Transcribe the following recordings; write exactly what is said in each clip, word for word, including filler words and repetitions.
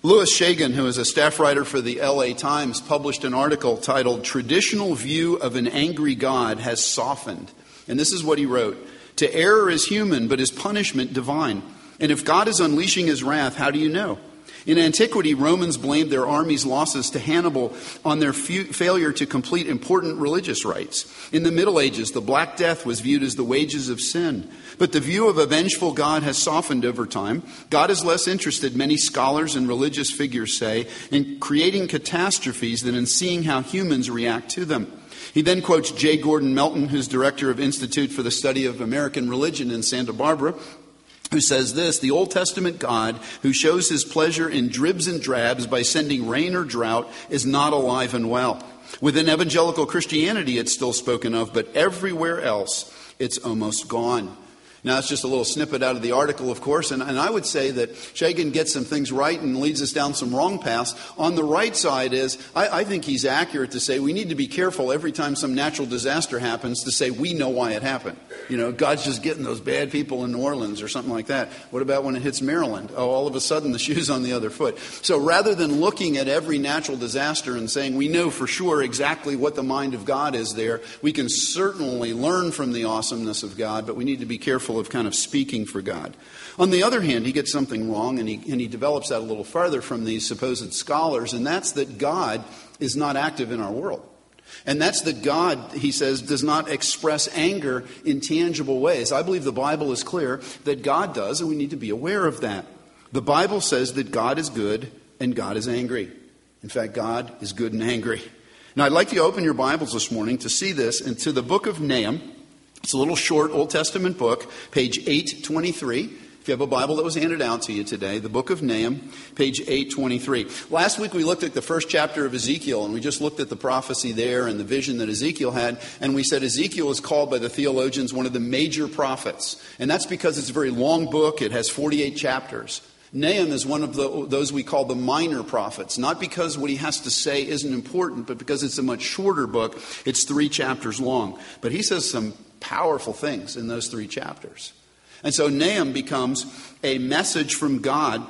Louis Shagan, who is a staff writer for the L A Times, published an article titled "Traditional View of an Angry God Has Softened." And this is what he wrote. "To err is human, but is punishment divine? And if God is unleashing his wrath, how do you know? In antiquity, Romans blamed their army's losses to Hannibal on their fu- failure to complete important religious rites. In the Middle Ages, the Black Death was viewed as the wages of sin. But the view of a vengeful God has softened over time. God is less interested, many scholars and religious figures say, in creating catastrophes than in seeing how humans react to them." He then quotes J. Gordon Melton, who's director of Institute for the Study of American Religion in Santa Barbara, who says this: "The Old Testament God, who shows his pleasure in dribs and drabs by sending rain or drought, is not alive and well. Within evangelical Christianity, it's still spoken of, but everywhere else, it's almost gone." Now, it's just a little snippet out of the article, of course, and, and I would say that Shagan gets some things right and leads us down some wrong paths. On the right side is, I, I think he's accurate to say we need to be careful every time some natural disaster happens to say we know why it happened. You know, God's just getting those bad people in New Orleans or something like that. What about when it hits Maryland? Oh, all of a sudden the shoe's on the other foot. So rather than looking at every natural disaster and saying we know for sure exactly what the mind of God is there, we can certainly learn from the awesomeness of God, but we need to be careful of kind of speaking for God. On the other hand, he gets something wrong, and he, and he develops that a little further from these supposed scholars, and that's that God is not active in our world. And that's that God, he says, does not express anger in tangible ways. I believe the Bible is clear that God does, and we need to be aware of that. The Bible says that God is good and God is angry. In fact, God is good and angry. Now, I'd like you to open your Bibles this morning to see this into the book of Nahum. It's a little short Old Testament book, page eight twenty-three. If you have a Bible that was handed out to you today, the book of Nahum, page eight twenty-three. Last week we looked at the first chapter of Ezekiel, and we just looked at the prophecy there and the vision that Ezekiel had, and we said Ezekiel is called by the theologians one of the major prophets. And that's because it's a very long book. It has forty-eight chapters. Nahum is one of the, those we call the minor prophets, not because what he has to say isn't important, but because it's a much shorter book. It's three chapters long. But he says some powerful things in those three chapters. And so Nahum becomes a message from God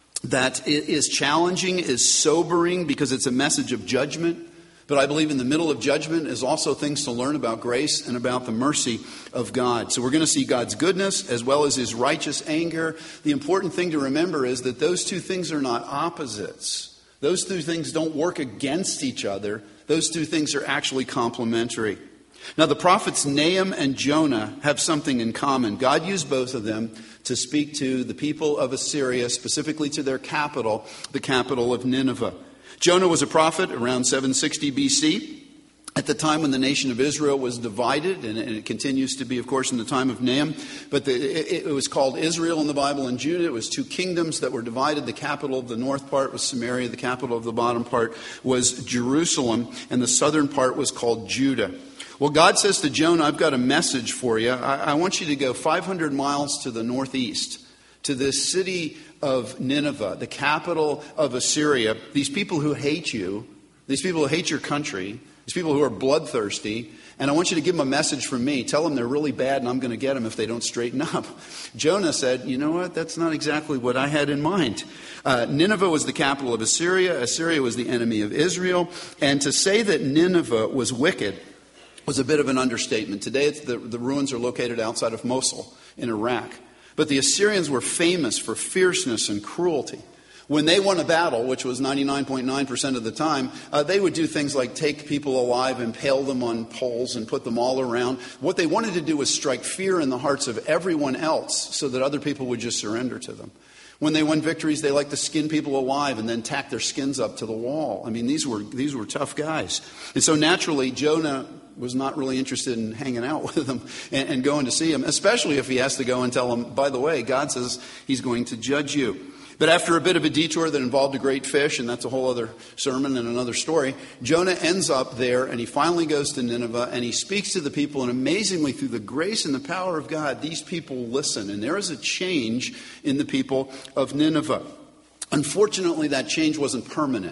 that is challenging, is sobering, because it's a message of judgment. But I believe in the middle of judgment is also things to learn about grace and about the mercy of God. So we're going to see God's goodness as well as his righteous anger. The important thing to remember is that those two things are not opposites. Those two things don't work against each other. Those two things are actually complementary. Now, the prophets Nahum and Jonah have something in common. God used both of them to speak to the people of Assyria, specifically to their capital, the capital of Nineveh. Jonah was a prophet around seven sixty B C, at the time when the nation of Israel was divided, and it continues to be, of course, in the time of Nahum. But the, it, it was called Israel in the Bible and Judah. It was two kingdoms that were divided. The capital of the north part was Samaria. The capital of the bottom part was Jerusalem. And the southern part was called Judah. Well, God says to Jonah, I've got a message for you. I, I want you to go five hundred miles to the northeast, to this city of Nineveh, the capital of Assyria. These people who hate you, these people who hate your country, these people who are bloodthirsty, and I want you to give them a message from me. Tell them they're really bad and I'm going to get them if they don't straighten up. Jonah said, you know what? That's not exactly what I had in mind. Uh, Nineveh was the capital of Assyria. Assyria was the enemy of Israel. And to say that Nineveh was wicked was a bit of an understatement. Today it's the, the ruins are located outside of Mosul in Iraq. But the Assyrians were famous for fierceness and cruelty. When they won a battle, which was ninety-nine point nine percent of the time, uh, they would do things like take people alive, impale them on poles, and put them all around. What they wanted to do was strike fear in the hearts of everyone else so that other people would just surrender to them. When they won victories, they liked to skin people alive and then tack their skins up to the wall. I mean, these were these were tough guys. And so naturally, Jonah was not really interested in hanging out with them and, and going to see him, especially if he has to go and tell them, by the way, God says he's going to judge you. But after a bit of a detour that involved a great fish, and that's a whole other sermon and another story, Jonah ends up there, and he finally goes to Nineveh, and he speaks to the people, and amazingly, through the grace and the power of God, these people listen, and there is a change in the people of Nineveh. Unfortunately, that change wasn't permanent.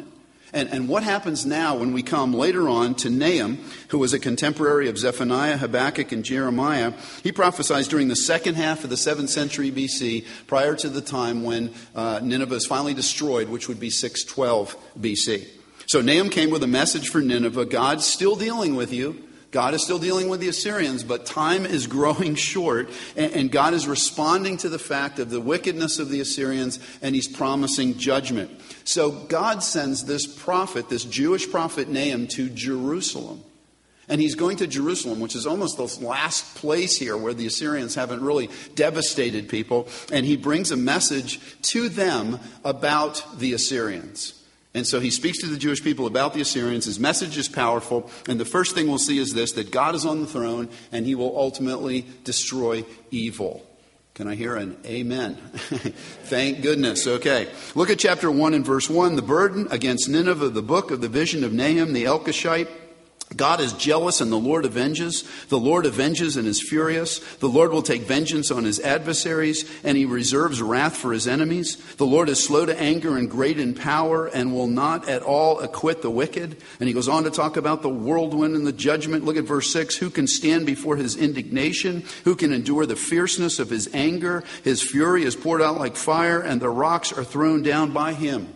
And, and what happens now when we come later on to Nahum, who was a contemporary of Zephaniah, Habakkuk, and Jeremiah? He prophesied during the second half of the seventh century B C, prior to the time when uh, Nineveh is finally destroyed, which would be six twelve B C. So Nahum came with a message for Nineveh. God's still dealing with you. God is still dealing with the Assyrians, but time is growing short, and, and God is responding to the fact of the wickedness of the Assyrians, and he's promising judgment. So God sends this prophet, this Jewish prophet Nahum, to Jerusalem. And he's going to Jerusalem, which is almost the last place here where the Assyrians haven't really devastated people. And he brings a message to them about the Assyrians. And so he speaks to the Jewish people about the Assyrians. His message is powerful. And the first thing we'll see is this, that God is on the throne and he will ultimately destroy evil. Can I hear an amen? Thank goodness. Okay. Look at chapter one and verse one. The burden against Nineveh, the book of the vision of Nahum the Elkoshite. God is jealous and the Lord avenges. The Lord avenges and is furious. The Lord will take vengeance on his adversaries, and he reserves wrath for his enemies. The Lord is slow to anger and great in power, and will not at all acquit the wicked. And he goes on to talk about the whirlwind and the judgment. Look at verse six. Who can stand before his indignation? Who can endure the fierceness of his anger? His fury is poured out like fire, and the rocks are thrown down by him.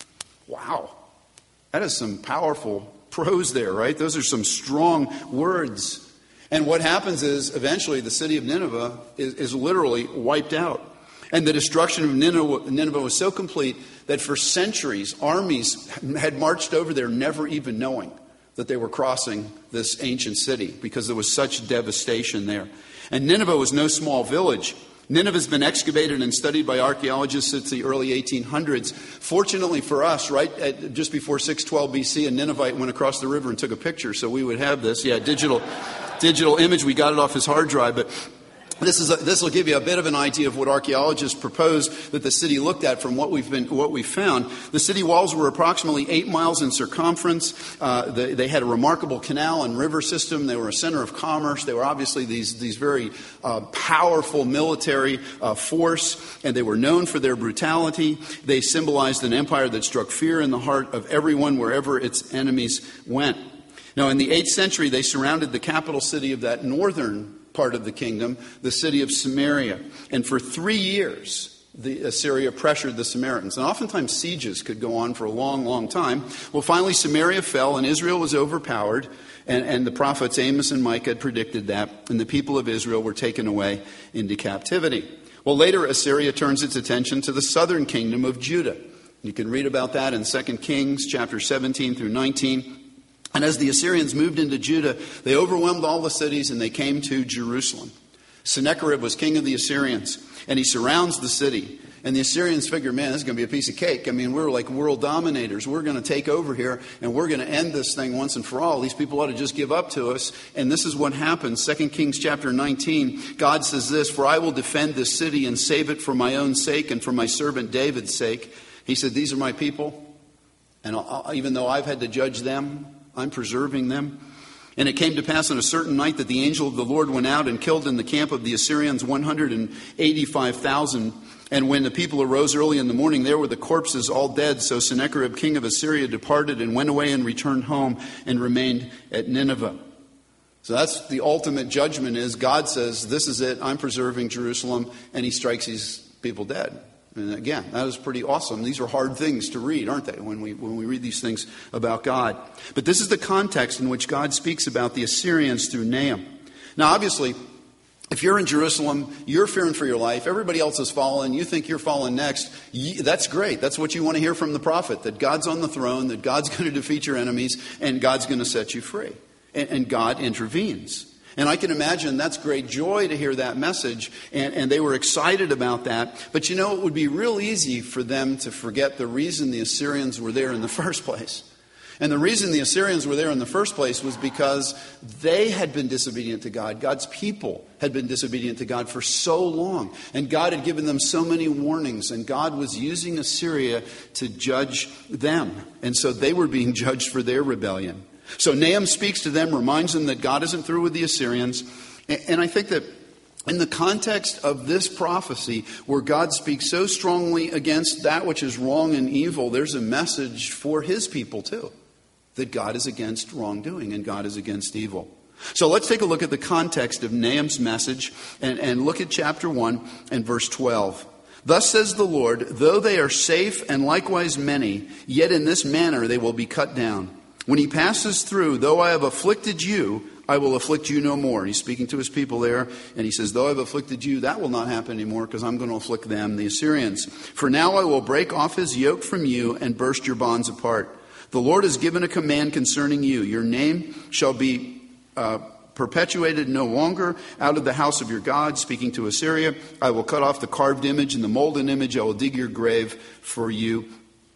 Wow. That is some powerful prose there, right? Those are some strong words. And what happens is eventually the city of Nineveh is, is literally wiped out. And the destruction of Nineveh, Nineveh was so complete that for centuries armies had marched over there never even knowing that they were crossing this ancient city because there was such devastation there. And Nineveh was no small village. Nineveh has been excavated and studied by archaeologists since the early eighteen hundreds. Fortunately for us, right at just before six twelve B C, a Ninevite went across the river and took a picture, so we would have this. Yeah, digital digital image. We got it off his hard drive, but This is a, this will give you a bit of an idea of what archaeologists propose that the city looked at from what we've been what we found. The city walls were approximately eight miles in circumference. Uh, they, they had a remarkable canal and river system. They were a center of commerce. They were obviously these these very uh, powerful military uh, force, and they were known for their brutality. They symbolized an empire that struck fear in the heart of everyone wherever its enemies went. Now, in the eighth century, they surrounded the capital city of that northern part of the kingdom, the city of Samaria. And for three years, the Assyria pressured the Samaritans. And oftentimes sieges could go on for a long, long time. Well, finally, Samaria fell and Israel was overpowered. And, and the prophets Amos and Micah had predicted that. And the people of Israel were taken away into captivity. Well, later Assyria turns its attention to the southern kingdom of Judah. You can read about that in Second Kings chapter seventeen through nineteen. And as the Assyrians moved into Judah, they overwhelmed all the cities and they came to Jerusalem. Sennacherib was king of the Assyrians, and he surrounds the city. And the Assyrians figure, man, this is going to be a piece of cake. I mean, we're like world dominators. We're going to take over here, and we're going to end this thing once and for all. These people ought to just give up to us. And this is what happens. Second Kings chapter nineteen, God says this, "For I will defend this city and save it for my own sake and for my servant David's sake." He said, these are my people, and I'll, even though I've had to judge them, I'm preserving them. And it came to pass on a certain night that the angel of the Lord went out and killed in the camp of the Assyrians one hundred eighty-five thousand. And when the people arose early in the morning, there were the corpses all dead. So Sennacherib, king of Assyria, departed and went away and returned home and remained at Nineveh. So that's the ultimate judgment is God says, this is it, I'm preserving Jerusalem, and he strikes these people dead. And again, that is pretty awesome. These are hard things to read, aren't they, when we when we read these things about God. But this is the context in which God speaks about the Assyrians through Nahum. Now, obviously, if you're in Jerusalem, you're fearing for your life. Everybody else has fallen. You think you're falling next. That's great. That's what you want to hear from the prophet, that God's on the throne, that God's going to defeat your enemies, and God's going to set you free. And, and God intervenes. And I can imagine that's great joy to hear that message, and, and they were excited about that. But you know, it would be real easy for them to forget the reason the Assyrians were there in the first place. And the reason the Assyrians were there in the first place was because they had been disobedient to God. God's people had been disobedient to God for so long. And God had given them so many warnings. And God was using Assyria to judge them. And so they were being judged for their rebellion. So Nahum speaks to them, reminds them that God isn't through with the Assyrians. And I think that In the context of this prophecy, where God speaks so strongly against that which is wrong and evil, there's a message for his people too, that God is against wrongdoing and God is against evil. So let's take a look at the context of Nahum's message and, and look at chapter one and verse twelve. Thus says the Lord, though they are safe and likewise many, yet in this manner they will be cut down. When he passes through, though I have afflicted you, I will afflict you no more. He's speaking to his people there, and he says, though I've afflicted you, that will not happen anymore, because I'm going to afflict them, the Assyrians. For now I will break off his yoke from you and burst your bonds apart. The Lord has given a command concerning you. Your name shall be uh, perpetuated no longer out of the house of your God, speaking to Assyria. I will cut off the carved image and the molten image. I will dig your grave, for you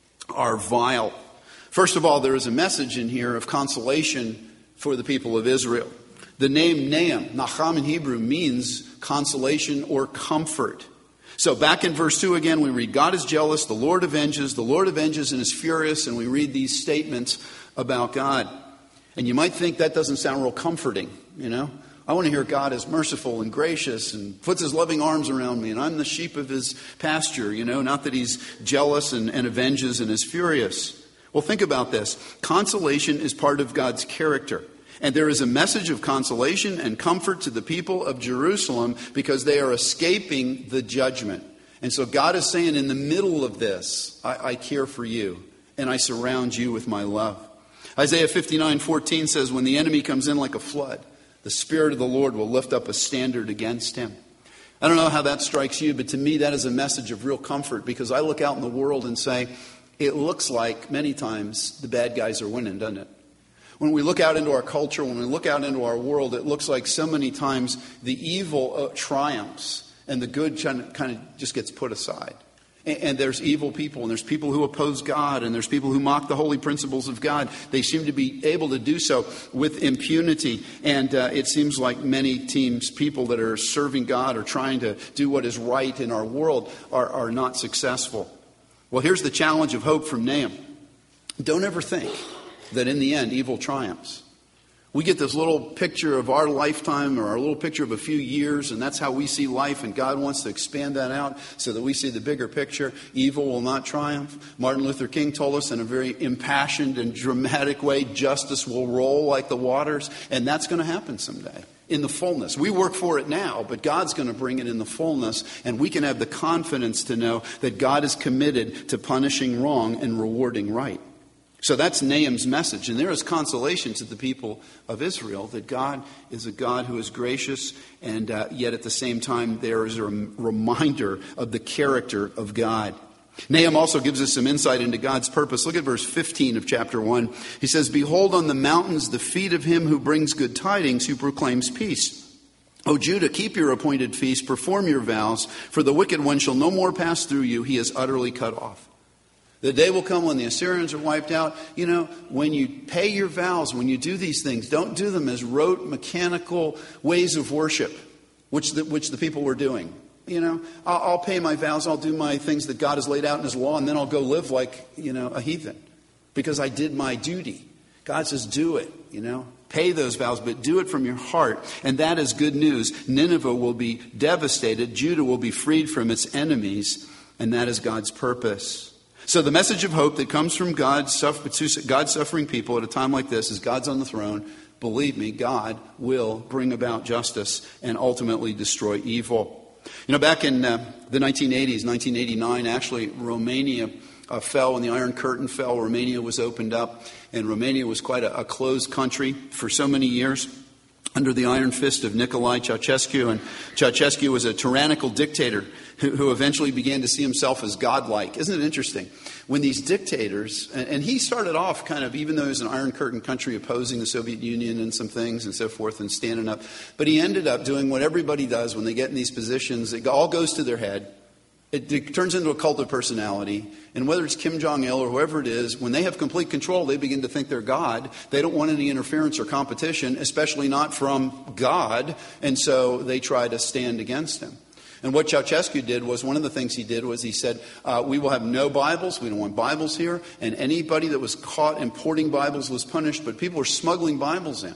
are vile. First of all, there is a message in here of consolation for the people of Israel. The name Nahum, Nahum in Hebrew, means consolation or comfort. So back in verse two again, we read, God is jealous, the Lord avenges, the Lord avenges and is furious, and we read these statements about God. And you might think that doesn't sound real comforting, you know. I want to hear God is merciful and gracious and puts his loving arms around me, and I'm the sheep of his pasture, you know, not that he's jealous and, and avenges and is furious. Well, think about this. Consolation is part of God's character. And there is a message of consolation and comfort to the people of Jerusalem because they are escaping the judgment. And so God is saying, in the middle of this, I, I care for you and I surround you with my love. Isaiah fifty-nine fourteen says, when the enemy comes in like a flood, the Spirit of the Lord will lift up a standard against him. I don't know how that strikes you, but to me that is a message of real comfort, because I look out in the world and say, it looks like many times the bad guys are winning, doesn't it? When we look out into our culture, when we look out into our world, it looks like so many times the evil triumphs and the good kind of just gets put aside. And there's evil people, and there's people who oppose God, and there's people who mock the holy principles of God. They seem to be able to do so with impunity. And uh, it seems like many teams, people that are serving God or trying to do what is right in our world are, are not successful. Well, here's the challenge of hope from Nahum. Don't ever think that in the end evil triumphs. We get this little picture of our lifetime or our little picture of a few years, and that's how we see life, and God wants to expand that out so that we see the bigger picture. Evil will not triumph. Martin Luther King told us in a very impassioned and dramatic way, justice will roll like the waters, and that's going to happen someday. In the fullness. We work for it now, but God's going to bring it in the fullness, and we can have the confidence to know that God is committed to punishing wrong and rewarding right. So that's Nahum's message, and there is consolation to the people of Israel that God is a God who is gracious, and uh, yet at the same time there is a reminder of the character of God. Nahum also gives us some insight into God's purpose. Look at verse fifteen of chapter one. He says, behold on the mountains the feet of him who brings good tidings, who proclaims peace. O Judah, keep your appointed feast, perform your vows, for the wicked one shall no more pass through you. He is utterly cut off. The day will come when the Assyrians are wiped out. You know, when you pay your vows, when you do these things, don't do them as rote, mechanical ways of worship, which the, which the people were doing. You know, I'll, I'll pay my vows, I'll do my things that God has laid out in his law, and then I'll go live like, you know, a heathen because I did my duty. God says, do it, you know. Pay those vows, but do it from your heart. And that is good news. Nineveh will be devastated. Judah will be freed from its enemies. And that is God's purpose. So the message of hope that comes from God's suffering people at a time like this is God's on the throne. Believe me, God will bring about justice and ultimately destroy evil. You know, back in uh, the nineteen eighties, nineteen eighty-nine, actually, Romania uh, fell when the Iron Curtain fell. Romania was opened up, and Romania was quite a, a closed country for so many years under the iron fist of Nicolae Ceausescu. And Ceausescu was a tyrannical dictator who, who eventually began to see himself as godlike. Isn't it interesting? When these dictators, and, and he started off kind of, even though he was an Iron Curtain country, opposing the Soviet Union and some things and so forth and standing up, but he ended up doing what everybody does when they get in these positions. It all goes to their head. It, it turns into a cult of personality. And whether it's Kim Jong-il or whoever it is, when they have complete control, they begin to think they're God. They don't want any interference or competition, especially not from God. And so they try to stand against him. And what Ceausescu did was, one of the things he did was he said, uh, we will have no Bibles. We don't want Bibles here. And anybody that was caught importing Bibles was punished. But people were smuggling Bibles in.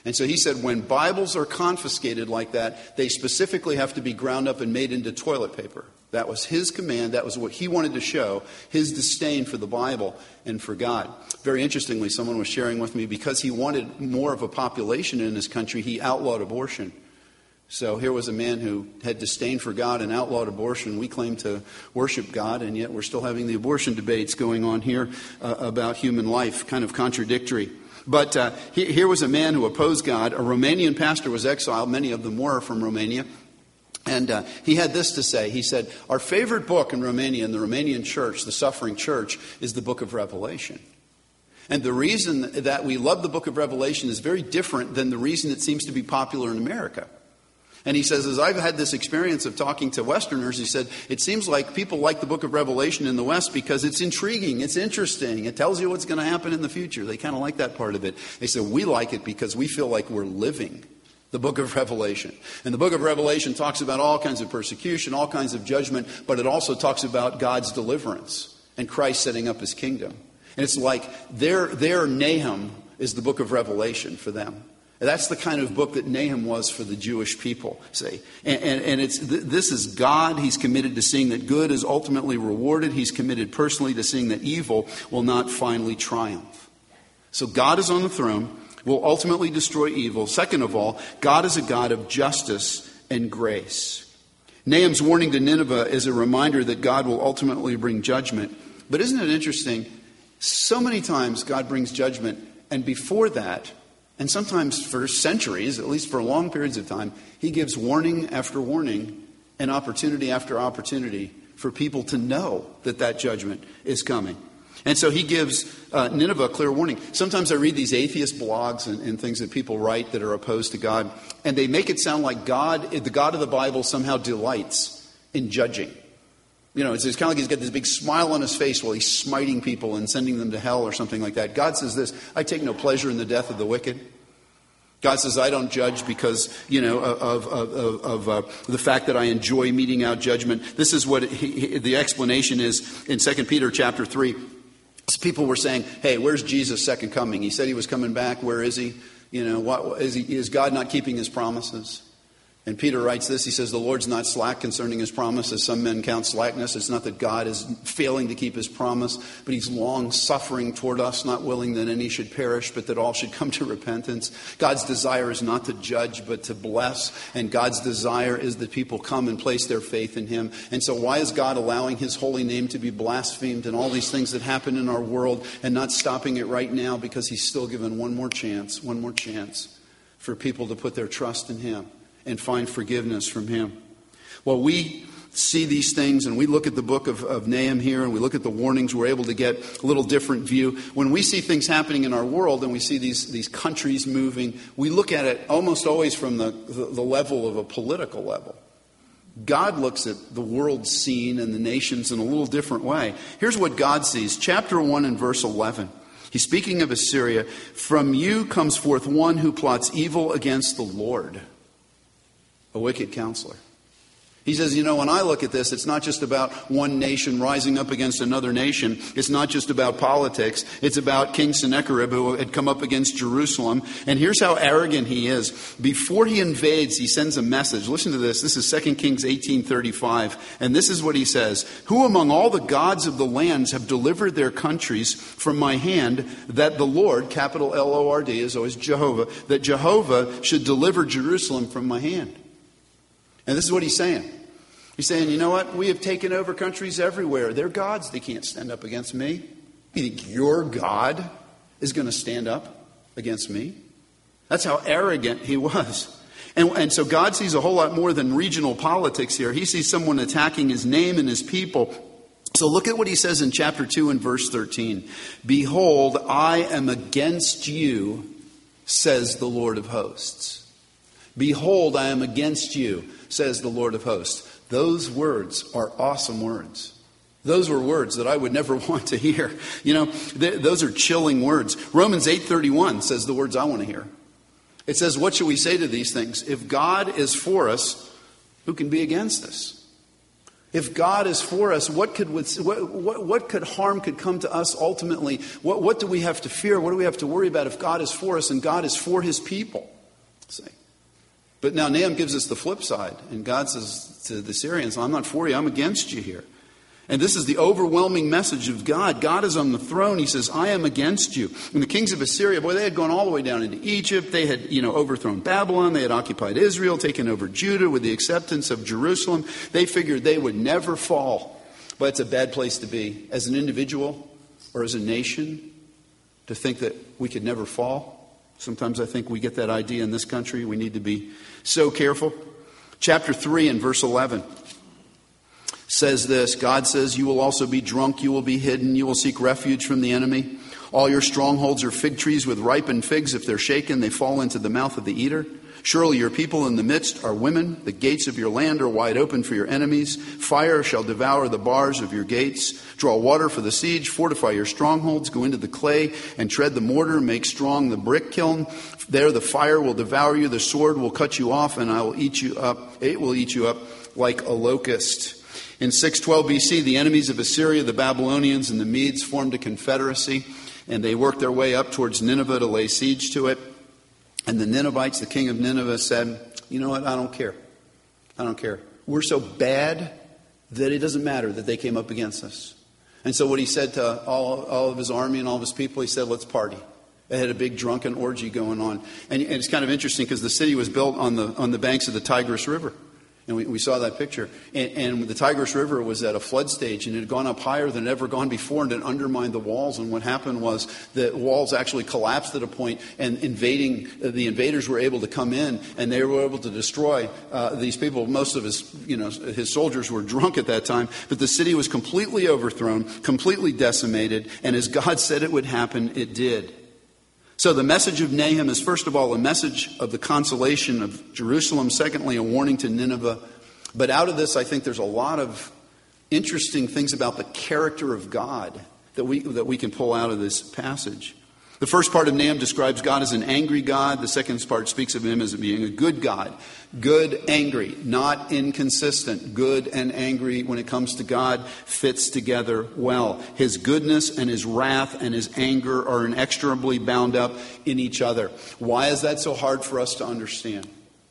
And so he said when Bibles are confiscated like that, they specifically have to be ground up and made into toilet paper. That was his command. That was what he wanted to show, his disdain for the Bible and for God. Very interestingly, someone was sharing with me, because he wanted more of a population in his country, he outlawed abortion. So here was a man who had disdain for God and outlawed abortion. We claim to worship God, and yet we're still having the abortion debates going on here uh, about human life, kind of contradictory. But uh, he, here was a man who opposed God. A Romanian pastor was exiled. Many of them were from Romania. And uh, he had this to say. He said, our favorite book in Romania, in the Romanian church, the suffering church, is the book of Revelation. And the reason that we love the book of Revelation is very different than the reason it seems to be popular in America. And he says, as I've had this experience of talking to Westerners, he said, it seems like people like the book of Revelation in the West because it's intriguing, it's interesting, it tells you what's going to happen in the future. They kind of like that part of it. They said, we like it because we feel like we're living the book of Revelation. And the book of Revelation talks about all kinds of persecution, all kinds of judgment, but it also talks about God's deliverance and Christ setting up his kingdom. And it's like their, their Nahum is the book of Revelation for them. That's the kind of book that Nahum was for the Jewish people, see. And, and, and it's this is God. He's committed to seeing that good is ultimately rewarded. He's committed personally to seeing that evil will not finally triumph. So God is on the throne, will ultimately destroy evil. Second of all, God is a God of justice and grace. Nahum's warning to Nineveh is a reminder that God will ultimately bring judgment. But isn't it interesting? So many times God brings judgment, and before that, and sometimes for centuries, at least for long periods of time, he gives warning after warning and opportunity after opportunity for people to know that that judgment is coming. And so he gives uh, Nineveh a clear warning. Sometimes I read these atheist blogs and, and things that people write that are opposed to God, and they make it sound like God, the God of the Bible, somehow delights in judging. You know, it's, it's kind of like he's got this big smile on his face while he's smiting people and sending them to hell or something like that. God says this, I take no pleasure in the death of the wicked. God says, I don't judge because, you know, of, of, of, of uh, the fact that I enjoy meting out judgment. This is what he, he, the explanation is in Second Peter chapter three. People were saying, hey, where's Jesus' second coming? He said he was coming back. Where is he? You know, what, is, he, is God not keeping his promises? And Peter writes this, he says, the Lord's not slack concerning his promise, as some men count slackness. It's not that God is failing to keep his promise, but he's long suffering toward us, not willing that any should perish, but that all should come to repentance. God's desire is not to judge, but to bless. And God's desire is that people come and place their faith in him. And so why is God allowing his holy name to be blasphemed and all these things that happen in our world and not stopping it right now? Because he's still given one more chance, one more chance for people to put their trust in him and find forgiveness from him. Well, we see these things and we look at the book of, of Nahum here and we look at the warnings, we're able to get a little different view. When we see things happening in our world and we see these, these countries moving, we look at it almost always from the, the, the level of a political level. God looks at the world scene and the nations in a little different way. Here's what God sees. Chapter one and verse eleven. He's speaking of Assyria. From you comes forth one who plots evil against the Lord. A wicked counselor. He says, you know, when I look at this, it's not just about one nation rising up against another nation. It's not just about politics. It's about King Sennacherib, who had come up against Jerusalem. And here's how arrogant he is. Before he invades, he sends a message. Listen to this. This is Second Kings eighteen thirty-five. And this is what he says. Who among all the gods of the lands have delivered their countries from my hand, that the Lord, capital L O R D, is always Jehovah, that Jehovah should deliver Jerusalem from my hand? And this is what he's saying. He's saying, you know what? We have taken over countries everywhere. They're gods. They can't stand up against me. You think your God is going to stand up against me? That's how arrogant he was. And, and so God sees a whole lot more than regional politics here. He sees someone attacking his name and his people. So look at what he says in chapter two and verse thirteen. Behold, I am against you, says the Lord of hosts. Behold, I am against you, says the Lord of hosts. Those words are awesome words. Those were words that I would never want to hear. You know, th- those are chilling words. Romans eight thirty-one says the words I want to hear. It says, what shall we say to these things? If God is for us, who can be against us? If God is for us, what could what, what, what could harm could come to us ultimately? What, what do we have to fear? What do we have to worry about if God is for us and God is for his people? See? But now Nahum gives us the flip side. And God says to the Syrians, I'm not for you, I'm against you here. And this is the overwhelming message of God. God is on the throne. He says, I am against you. And the kings of Assyria, boy, they had gone all the way down into Egypt. They had, you know, overthrown Babylon. They had occupied Israel, taken over Judah with the acceptance of Jerusalem. They figured they would never fall. But it's a bad place to be as an individual or as a nation, to think that we could never fall. Sometimes I think we get that idea in this country. We need to be so careful. Chapter three and verse eleven. Says this, God says, you will also be drunk, you will be hidden, you will seek refuge from the enemy. All your strongholds are fig trees with ripened figs. If they're shaken, they fall into the mouth of the eater. Surely your people in the midst are women. The gates of your land are wide open for your enemies. Fire shall devour the bars of your gates. Draw water for the siege. Fortify your strongholds. Go into the clay and tread the mortar. Make strong the brick kiln. There the fire will devour you. The sword will cut you off, and I will eat you up. It will eat you up like a locust. In six twelve B C, the enemies of Assyria, the Babylonians, and the Medes formed a confederacy, and they worked their way up towards Nineveh to lay siege to it. And the Ninevites, the king of Nineveh, said, you know what, I don't care. I don't care. We're so bad that it doesn't matter that they came up against us. And so what he said to all, all of his army and all of his people, he said, let's party. They had a big drunken orgy going on. And, and it's kind of interesting because the city was built on the on the banks of the Tigris River. And we, we saw that picture. And, and the Tigris River was at a flood stage, and it had gone up higher than it had ever gone before, and it undermined the walls. And what happened was the walls actually collapsed at a point, and invading the invaders were able to come in, and they were able to destroy uh, these people. Most of his, you know, his soldiers were drunk at that time, but the city was completely overthrown, completely decimated, and as God said it would happen, it did. So the message of Nahum is, first of all, a message of the consolation of Jerusalem. Secondly, a warning to Nineveh. But out of this, I think there's a lot of interesting things about the character of God that we that we can pull out of this passage. The first part of Nahum describes God as an angry God. The second part speaks of him as being a good God. Good, angry, not inconsistent. Good and angry when it comes to God fits together well. His goodness and his wrath and his anger are inextricably bound up in each other. Why is that so hard for us to understand?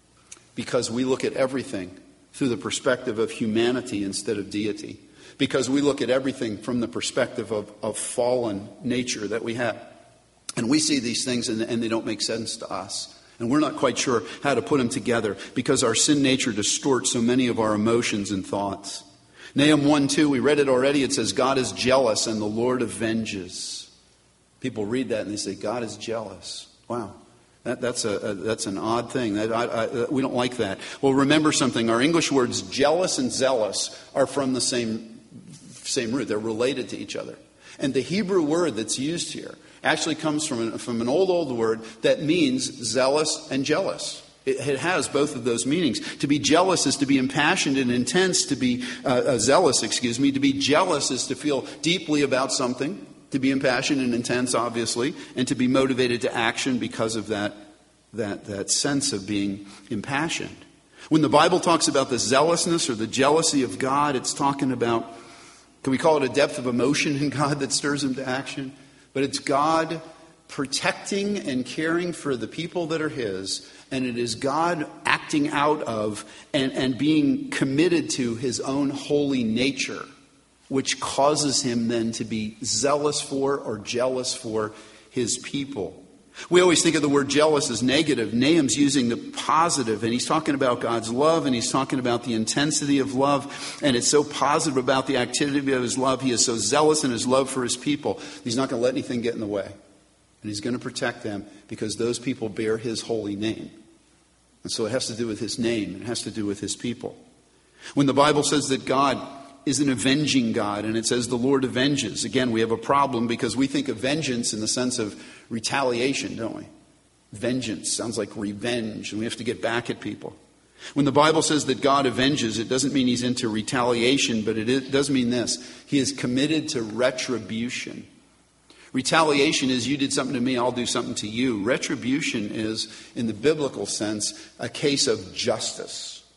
Because we look at everything through the perspective of humanity instead of deity. Because we look at everything from the perspective of, of fallen nature that we have. And we see these things and, and they don't make sense to us. And we're not quite sure how to put them together because our sin nature distorts so many of our emotions and thoughts. Nahum one two, we read it already. It says, God is jealous and the Lord avenges. People read that and they say, God is jealous. Wow. That, that's a, a that's an odd thing. That, I, I, we don't like that. Well, remember something. Our English words jealous and zealous are from the same, same root. They're related to each other. And the Hebrew word that's used here actually comes from an, from an old, old word that means zealous and jealous. It, it has both of those meanings. To be jealous is to be impassioned and intense. To be uh, uh, zealous, excuse me. To be jealous is to feel deeply about something. To be impassioned and intense, obviously. And to be motivated to action because of that, that, that sense of being impassioned. When the Bible talks about the zealousness or the jealousy of God, it's talking about, can we call it a depth of emotion in God that stirs him to action? But it's God protecting and caring for the people that are his. And it is God acting out of and, and being committed to his own holy nature, which causes him then to be zealous for or jealous for his people. We always think of the word jealous as negative. Nahum's using the positive, and he's talking about God's love, and he's talking about the intensity of love, and it's so positive about the activity of his love. He is so zealous in his love for his people. He's not going to let anything get in the way, and he's going to protect them because those people bear his holy name. And so it has to do with his name. It has to do with his people. When the Bible says that God is an avenging God, and it says the Lord avenges. Again, we have a problem because we think of vengeance in the sense of retaliation, don't we? Vengeance sounds like revenge, and we have to get back at people. When the Bible says that God avenges, it doesn't mean he's into retaliation, but it is, does mean this. He is committed to retribution. Retaliation is you did something to me, I'll do something to you. Retribution is, in the biblical sense, a case of justice.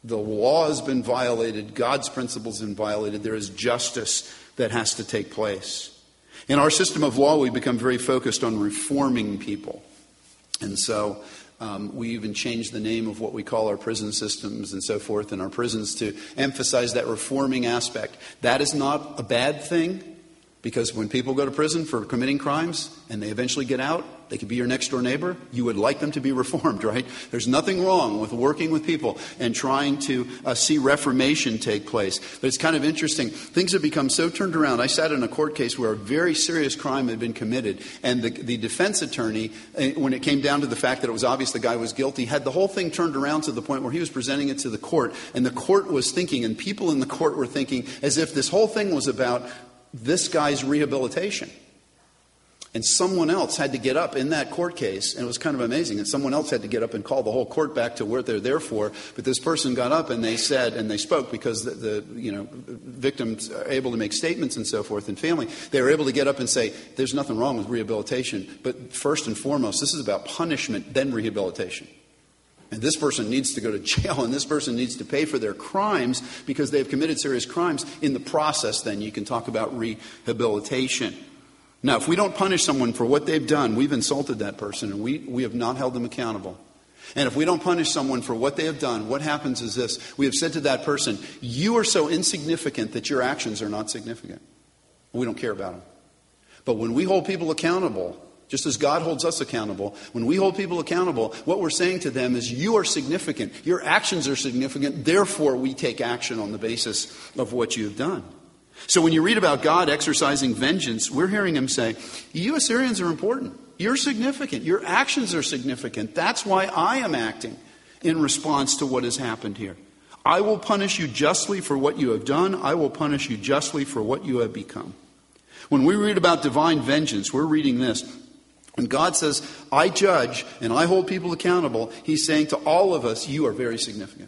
The law has been violated. God's principles have been violated. There is justice that has to take place. In our system of law, we become very focused on reforming people. And so um, we even changed the name of what we call our prison systems and so forth in our prisons to emphasize that reforming aspect. That is not a bad thing, because when people go to prison for committing crimes and they eventually get out, they could be your next door neighbor. You would like them to be reformed, right? There's nothing wrong with working with people and trying to uh, see reformation take place. But it's kind of interesting. Things have become so turned around. I sat in a court case where a very serious crime had been committed, and the, the defense attorney, when it came down to the fact that it was obvious the guy was guilty, had the whole thing turned around to the point where he was presenting it to the court, and the court was thinking, and people in the court were thinking, as if this whole thing was about this guy's rehabilitation. And someone else had to get up in that court case, and it was kind of amazing, and someone else had to get up and call the whole court back to what they're there for. But this person got up and they said, and they spoke, because the, the you know victims are able to make statements and so forth, and family, they were able to get up and say, there's nothing wrong with rehabilitation, but first and foremost, this is about punishment, then rehabilitation. And this person needs to go to jail, and this person needs to pay for their crimes because they've committed serious crimes. In the process, then, you can talk about rehabilitation. Now, if we don't punish someone for what they've done, we've insulted that person, and we, we have not held them accountable. And if we don't punish someone for what they have done, what happens is this. We have said to that person, you are so insignificant that your actions are not significant. We don't care about them. But when we hold people accountable, just as God holds us accountable, when we hold people accountable, what we're saying to them is, you are significant. Your actions are significant. Therefore, we take action on the basis of what you've done. So when you read about God exercising vengeance, we're hearing him say, you Assyrians are important. You're significant. Your actions are significant. That's why I am acting in response to what has happened here. I will punish you justly for what you have done. I will punish you justly for what you have become. When we read about divine vengeance, we're reading this. When God says, I judge and I hold people accountable, he's saying to all of us, you are very significant.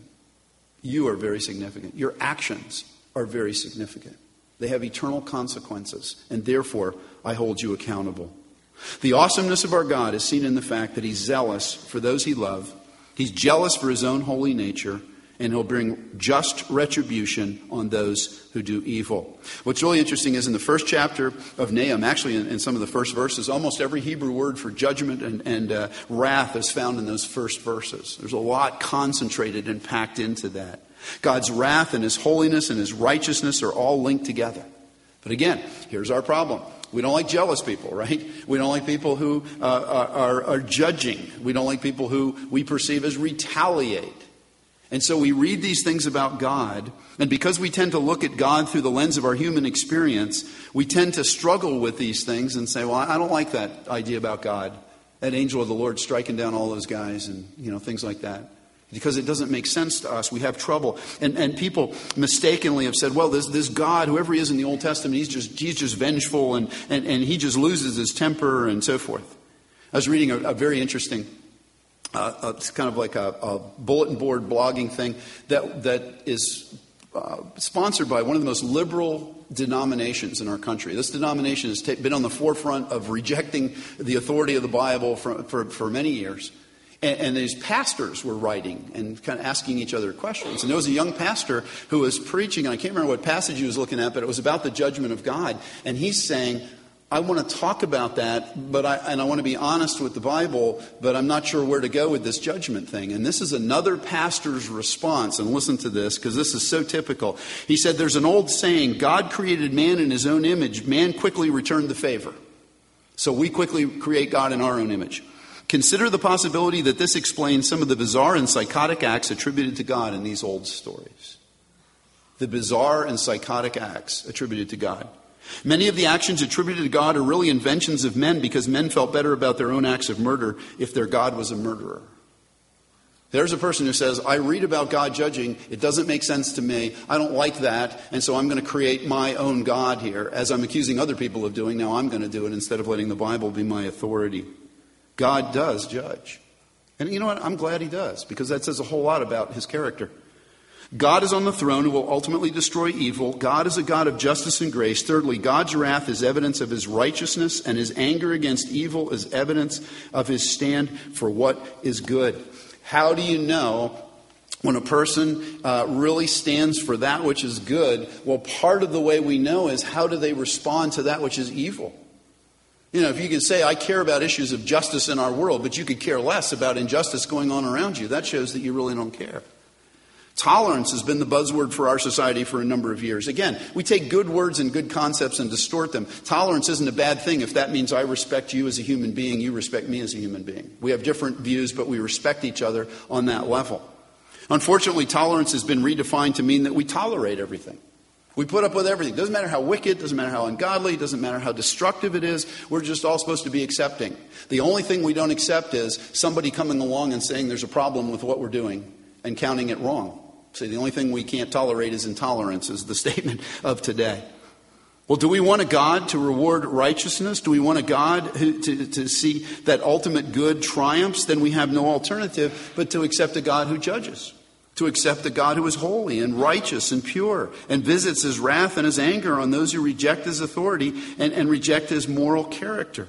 You are very significant. Your actions are very significant. They have eternal consequences, and therefore I hold you accountable. The awesomeness of our God is seen in the fact that he's zealous for those he loves. He's jealous for his own holy nature, and he'll bring just retribution on those who do evil. What's really interesting is in the first chapter of Nahum, actually in, in some of the first verses, almost every Hebrew word for judgment and, and uh, wrath is found in those first verses. There's a lot concentrated and packed into that. God's wrath and his holiness and his righteousness are all linked together. But again, here's our problem. We don't like jealous people, right? We don't like people who uh, are, are judging. We don't like people who we perceive as retaliate. And so we read these things about God, and because we tend to look at God through the lens of our human experience, we tend to struggle with these things and say, well, I don't like that idea about God. That angel of the Lord striking down all those guys and, you know, things like that. Because it doesn't make sense to us. We have trouble. And and people mistakenly have said, well, this this God, whoever he is in the Old Testament, he's just he's just vengeful and, and, and he just loses his temper and so forth. I was reading a, a very interesting, uh, it's kind of like a, a bulletin board blogging thing that that is uh, sponsored by one of the most liberal denominations in our country. This denomination has ta- been on the forefront of rejecting the authority of the Bible for, for, for many years. And, and these pastors were writing and kind of asking each other questions. And there was a young pastor who was preaching, and I can't remember what passage he was looking at, but it was about the judgment of God. And he's saying, I want to talk about that, but I, and I want to be honest with the Bible, but I'm not sure where to go with this judgment thing. And this is another pastor's response. And listen to this, because this is so typical. He said, there's an old saying, God created man in his own image. Man quickly returned the favor. So we quickly create God in our own image. Consider the possibility that this explains some of the bizarre and psychotic acts attributed to God in these old stories. The bizarre and psychotic acts attributed to God. Many of the actions attributed to God are really inventions of men because men felt better about their own acts of murder if their God was a murderer. There's a person who says, I read about God judging. It doesn't make sense to me. I don't like that. And so I'm going to create my own God here. As I'm accusing other people of doing, now I'm going to do it instead of letting the Bible be my authority. God does judge. And you know what? I'm glad he does, because that says a whole lot about his character. God is on the throne who will ultimately destroy evil. God is a God of justice and grace. Thirdly, God's wrath is evidence of his righteousness, and his anger against evil is evidence of his stand for what is good. How do you know When a person uh, really stands for that which is good, well, part of the way we know is how do they respond to that which is evil? You know, if you can say, I care about issues of justice in our world, but you could care less about injustice going on around you, that shows that you really don't care. Tolerance has been the buzzword for our society for a number of years. Again, we take good words and good concepts and distort them. Tolerance isn't a bad thing if that means I respect you as a human being, you respect me as a human being. We have different views, but we respect each other on that level. Unfortunately, tolerance has been redefined to mean that we tolerate everything. We put up with everything. Doesn't matter how wicked, doesn't matter how ungodly, doesn't matter how destructive it is. We're just all supposed to be accepting. The only thing we don't accept is somebody coming along and saying there's a problem with what we're doing and counting it wrong. So the only thing we can't tolerate is intolerance, is the statement of today. Well, do we want a God to reward righteousness? Do we want a God who, to, to see that ultimate good triumphs? Then we have no alternative but to accept a God who judges, to accept a God who is holy and righteous and pure and visits his wrath and his anger on those who reject his authority and, and reject his moral character.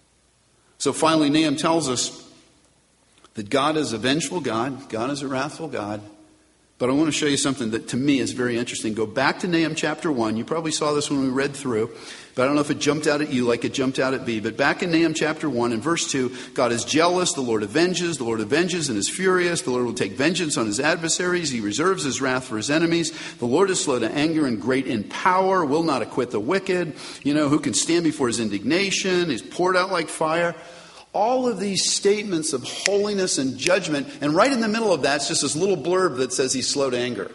So finally, Nahum tells us that God is a vengeful God, God is a wrathful God. But I want to show you something that to me is very interesting. Go back to Nahum chapter one. You probably saw this when we read through, but I don't know if it jumped out at you like it jumped out at me. But back in Nahum chapter one and verse two, God is jealous, the Lord avenges, the Lord avenges and is furious. The Lord will take vengeance on his adversaries. He reserves his wrath for his enemies. The Lord is slow to anger and great in power, will not acquit the wicked. You know, who can stand before his indignation? He's poured out like fire. All of these statements of holiness and judgment, and right in the middle of that is just this little blurb that says he's slow to anger.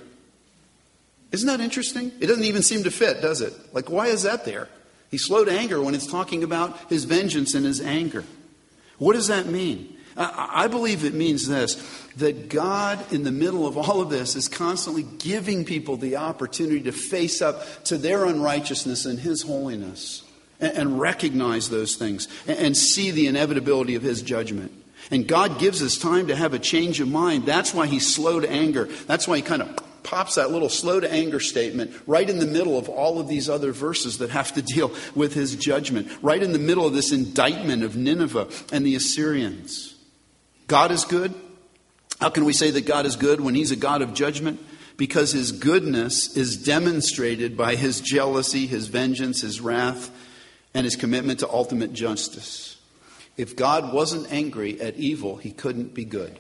Isn't that interesting? It doesn't even seem to fit, does it? Like, why is that there? He's slow to anger when it's talking about his vengeance and his anger. What does that mean? I, I believe it means this, that God in the middle of all of this is constantly giving people the opportunity to face up to their unrighteousness and his holiness. And recognize those things and see the inevitability of his judgment. And God gives us time to have a change of mind. That's why he's slow to anger. That's why he kind of pops that little slow to anger statement right in the middle of all of these other verses that have to deal with his judgment. Right in the middle of this indictment of Nineveh and the Assyrians. God is good. How can we say that God is good when he's a God of judgment? Because his goodness is demonstrated by his jealousy, his vengeance, his wrath, and his commitment to ultimate justice. If God wasn't angry at evil, he couldn't be good.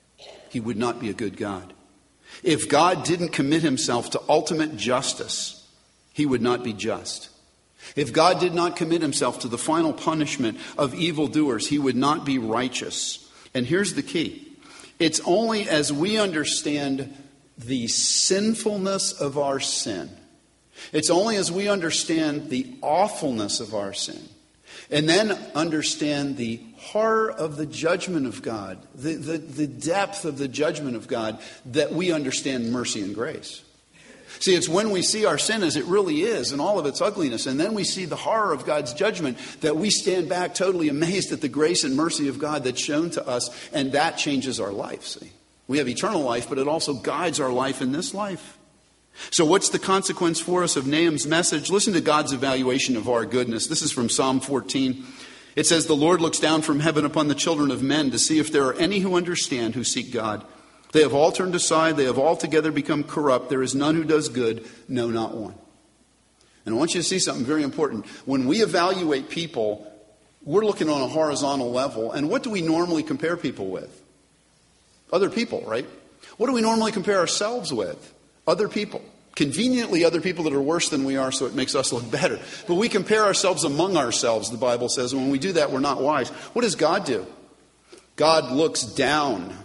He would not be a good God. If God didn't commit himself to ultimate justice, he would not be just. If God did not commit himself to the final punishment of evildoers, he would not be righteous. And here's the key. It's only as we understand the sinfulness of our sin, it's only as we understand the awfulness of our sin and then understand the horror of the judgment of God, the, the, the depth of the judgment of God, that we understand mercy and grace. See, it's when we see our sin as it really is and all of its ugliness, and then we see the horror of God's judgment, that we stand back totally amazed at the grace and mercy of God that's shown to us, and that changes our life. See, we have eternal life, but it also guides our life in this life. So what's the consequence for us of Nahum's message? Listen to God's evaluation of our goodness. This is from Psalm fourteen. It says, "The Lord looks down from heaven upon the children of men to see if there are any who understand, who seek God. They have all turned aside. They have altogether become corrupt. There is none who does good, no, not one." And I want you to see something very important. When we evaluate people, we're looking on a horizontal level. And what do we normally compare people with? Other people, right? What do we normally compare ourselves with? Other people. Conveniently other people that are worse than we are, so it makes us look better. But we compare ourselves among ourselves, the Bible says. And when we do that, we're not wise. What does God do? God looks down.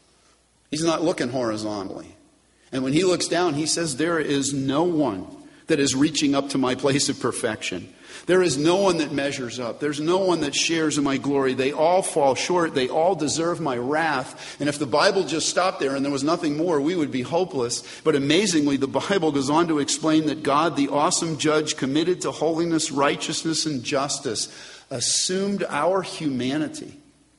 He's not looking horizontally. And when he looks down, he says, there is no one that is reaching up to my place of perfection. There is no one that measures up. There's no one that shares in my glory. They all fall short. They all deserve my wrath. And if the Bible just stopped there and there was nothing more, we would be hopeless. But amazingly, the Bible goes on to explain that God, the awesome judge, committed to holiness, righteousness, and justice, assumed our humanity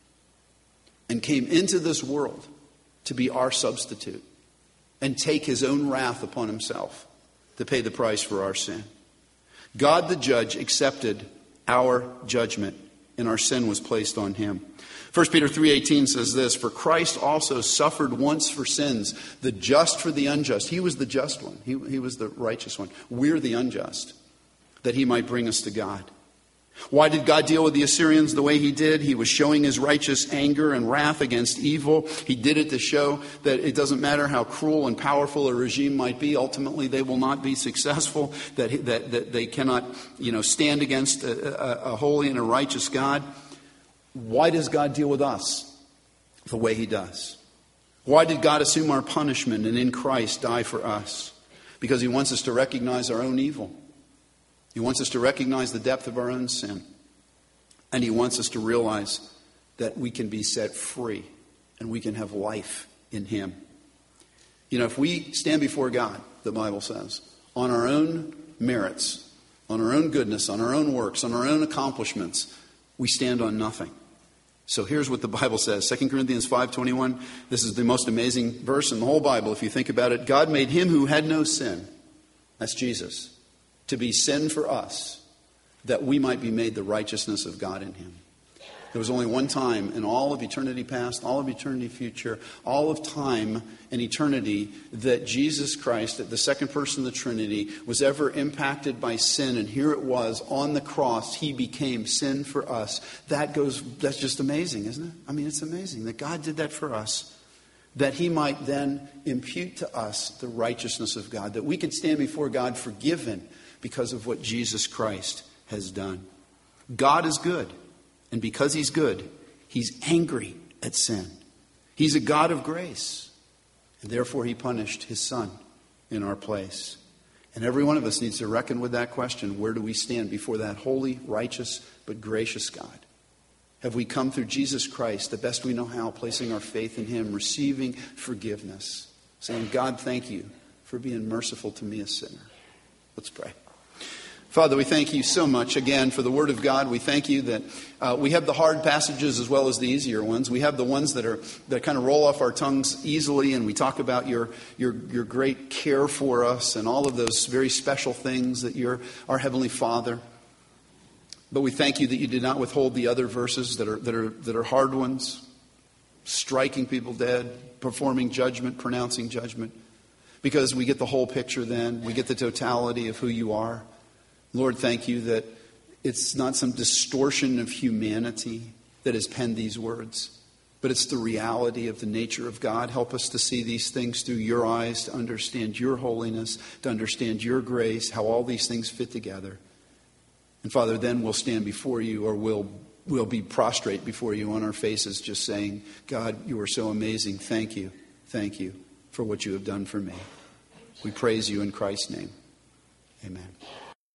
and came into this world to be our substitute and take his own wrath upon himself to pay the price for our sin. God the judge accepted our judgment and our sin was placed on him. First Peter three eighteen says this, "For Christ also suffered once for sins, the just for the unjust." He was the just one. He, he was the righteous one. We're the unjust, that he might bring us to God. Why did God deal with the Assyrians the way he did? He was showing his righteous anger and wrath against evil. He did it to show that it doesn't matter how cruel and powerful a regime might be. Ultimately, they will not be successful, that, he, that, that they cannot, you know, stand against a, a, a holy and a righteous God. Why does God deal with us the way he does? Why did God assume our punishment and in Christ die for us? Because he wants us to recognize our own evil. He wants us to recognize the depth of our own sin. And he wants us to realize that we can be set free and we can have life in him. You know, if we stand before God, the Bible says, on our own merits, on our own goodness, on our own works, on our own accomplishments, we stand on nothing. So here's what the Bible says, Second Corinthians five twenty-one. This is the most amazing verse in the whole Bible if you think about it. God made him who had no sin, that's Jesus, to be sin for us, that we might be made the righteousness of God in him. There was only one time in all of eternity past, all of eternity future, all of time and eternity that Jesus Christ, the second person of the Trinity, was ever impacted by sin. And here it was on the cross. He became sin for us. That goes, that's just amazing, isn't it? I mean, it's amazing that God did that for us, that he might then impute to us the righteousness of God, that we could stand before God forgiven because of what Jesus Christ has done. God is good. And because he's good, he's angry at sin. He's a God of grace. And therefore he punished his son in our place. And every one of us needs to reckon with that question. Where do we stand before that holy, righteous, but gracious God? Have we come through Jesus Christ, the best we know how, placing our faith in him, receiving forgiveness, saying, God, thank you for being merciful to me, a sinner. Let's pray. Father, we thank you so much again for the Word of God. We thank you that uh, we have the hard passages as well as the easier ones. We have the ones that are that kind of roll off our tongues easily, and we talk about your your your great care for us and all of those very special things that you're our Heavenly Father. But we thank you that you did not withhold the other verses that are that are that are hard ones, striking people dead, performing judgment, pronouncing judgment, because we get the whole picture. Then we get the totality of who you are. Lord, thank you that it's not some distortion of humanity that has penned these words, but it's the reality of the nature of God. Help us to see these things through your eyes, to understand your holiness, to understand your grace, how all these things fit together. And Father, then we'll stand before you, or we'll, we'll be prostrate before you on our faces, just saying, God, you are so amazing. Thank you. Thank you for what you have done for me. We praise you in Christ's name. Amen.